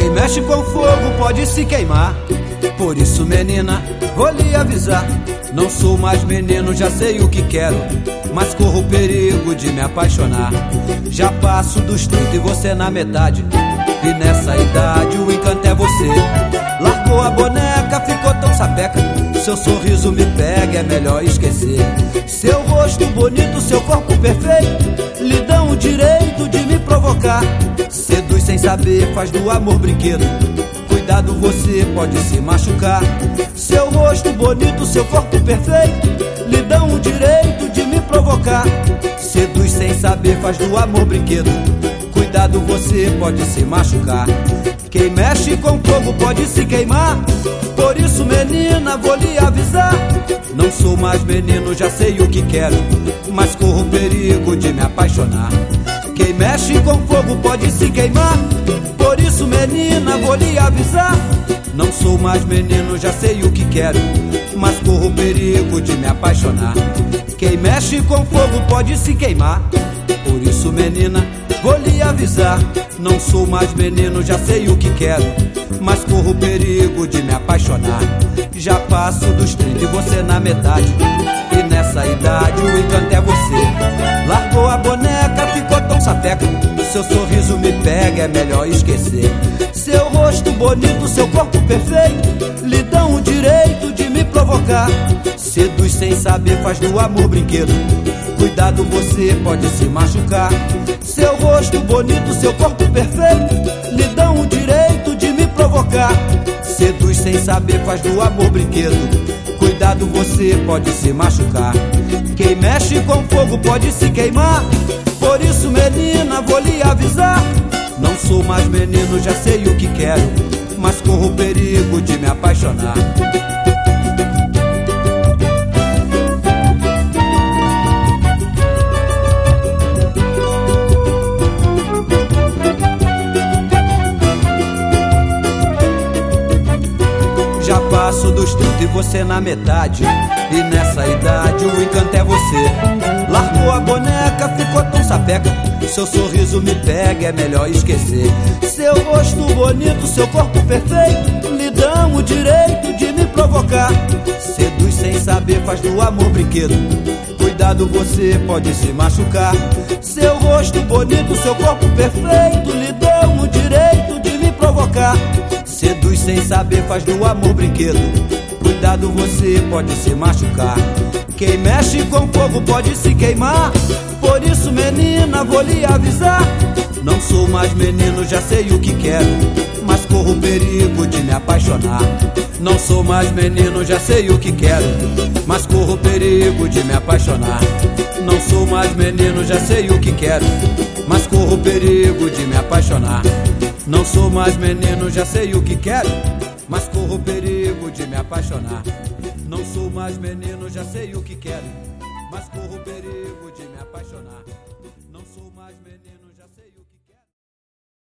Quem mexe com fogo pode se queimar. Por isso, menina, vou lhe avisar. Não sou mais menino, já sei o que quero, mas corro o perigo de me apaixonar. Já passo dos 30 e você na metade, e nessa idade o encanto é você. Largou a boneca, ficou tão sapeca, seu sorriso me pega, é melhor esquecer. Seu rosto bonito, seu corpo perfeito, lhe dão o direito de me provocar. Seduz sem saber, faz do amor brinquedo, cuidado, você pode se machucar. Seu rosto bonito, seu corpo perfeito, lhe dão o direito de me provocar. Seduz sem saber, faz do amor brinquedo, cuidado, você pode se machucar. Quem mexe com fogo pode se queimar. Por isso, menina, vou lhe avisar. Não sou mais menino, já sei o que quero, mas corro o perigo de me apaixonar. Quem mexe com fogo pode se queimar. Por isso, menina, vou lhe avisar. Não sou mais menino, já sei o que quero, mas corro o perigo de me apaixonar. Quem mexe com fogo pode se queimar. Por isso, menina, vou lhe avisar. Não sou mais menino, já sei o que quero, mas corro o perigo de me apaixonar. Já passo dos 30 e você na metade, e nessa idade o encanto é você. Largou a boneca, ficou tão sapeca, seu sorriso me pega, é melhor esquecer. Seu rosto bonito, seu corpo perfeito, lhe dão o direito de me provocar. Seduz sem saber, faz do amor brinquedo, cuidado, você pode se machucar. Seu rosto bonito, seu corpo perfeito, lhe dão o direito de me provocar. Seduz sem saber, faz do amor brinquedo, cuidado, você pode se machucar. Quem mexe com fogo pode se queimar. Por isso, menina, vou lhe avisar. Não sou mais menino, já sei o que quero, mas corro o perigo de me apaixonar. Já passo dos 30 e você na metade, e nessa idade o encanto é você. Largou a boneca, ficou tão sapeca, seu sorriso me pega, é melhor esquecer. Seu rosto bonito, seu corpo perfeito, lhe dão o direito de me provocar. Seduz sem saber, faz do amor brinquedo, cuidado, você pode se machucar. Seu rosto bonito, seu corpo perfeito, lhe dão o direito de me provocar. Seduz sem saber, faz do amor brinquedo, cuidado, você pode se machucar. Quem mexe com fogo pode se queimar. Por isso, menina, vou lhe avisar. Não sou mais menino, já sei o que quero, mas corro o perigo de me apaixonar. Não sou mais menino, já sei o que quero, mas corro o perigo de me apaixonar. Não sou mais menino, já sei o que quero, mas corro o perigo de me apaixonar. Não sou mais menino, já sei o que quero, mas corro o perigo de me apaixonar. Não sou mais menino, já sei o que quero, mas corro o perigo de me apaixonar. Não sou mais menino.